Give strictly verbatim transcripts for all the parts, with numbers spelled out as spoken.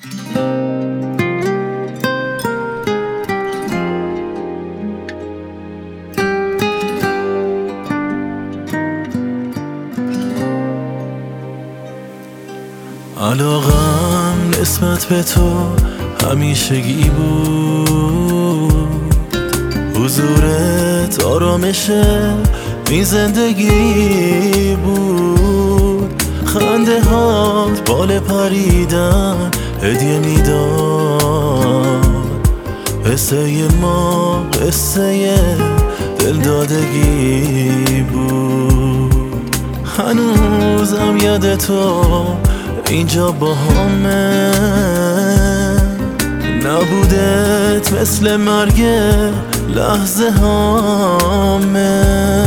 علاقم نسبت به تو همیشگی بود، حضورت آرامش این زندگی بود، خنده هات بال پریدن هدیه میداد، قصه ما قصه دلدادگی بود. هنوزم یاد تو اینجا با همه، نبودت مثل مرگ لحظه هامه.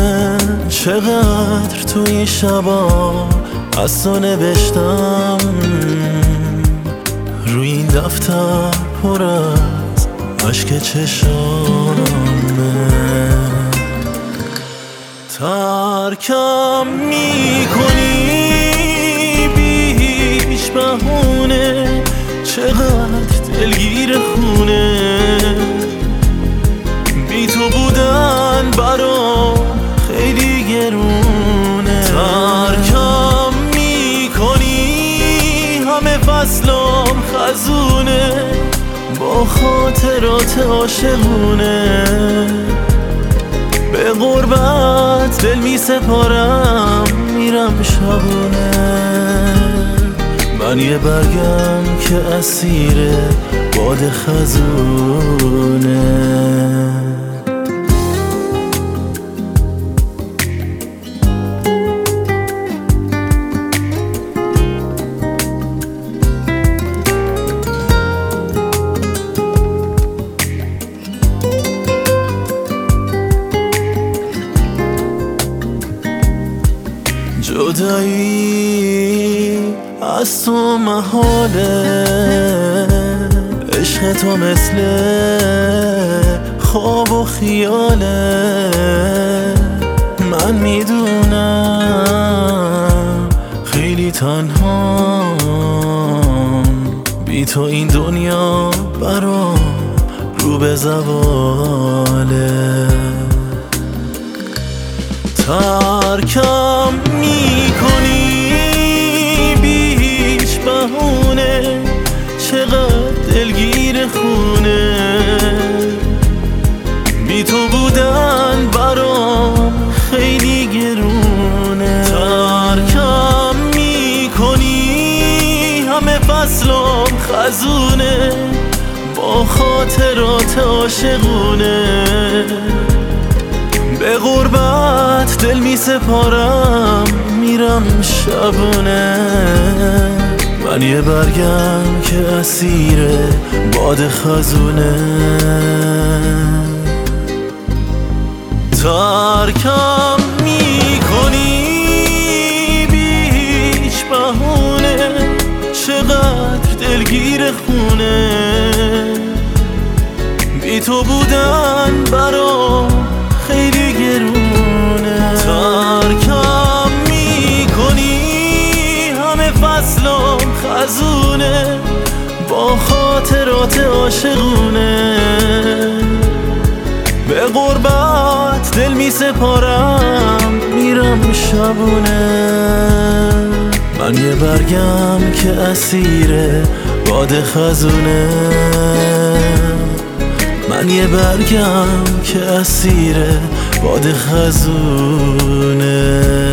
چقدر تو این شبا از تو نوشتم، روی این دفتر پر از عشق چشامه. ترکم میکنی بیش بهونه، چقدر دلگیر خونه، بی تو بودن برام خیلی گرونه. ترکم میکنی همه فصلام خزونه، با خاطرات عاشقونه. به غربت دل می سپارم میرم شبونه، من یه برگم که اسیر باد خزونه. جدایی از تو محاله، عشق تو مثل خواب و خیاله. من میدونم خیلی تنهام، بی تو این دنیا برام رو به زواله. ترکم میکنی بیش بهونه، چقدر دلگیر خونه، بی تو بودن برام خیلی گرونه. ترکم میکنی همه فصلام خزونه، با خاطرات عاشقونه. به غربت دل می سپارم میرم شبونه، من یه برگم که اسیر باد خزونه. ترکم میکنی بیش بهونه، چقدر دلگیر خونه، بی تو بودن برام خیلی گرونه. ترکم میکنی همه فصلام خزونه، با خاطرات عاشقونه. به غربت دل می سپارم میرم شبونه، من یه برگم که اسیر باد خزونه. من یه برگم که اسیر باد خزونه.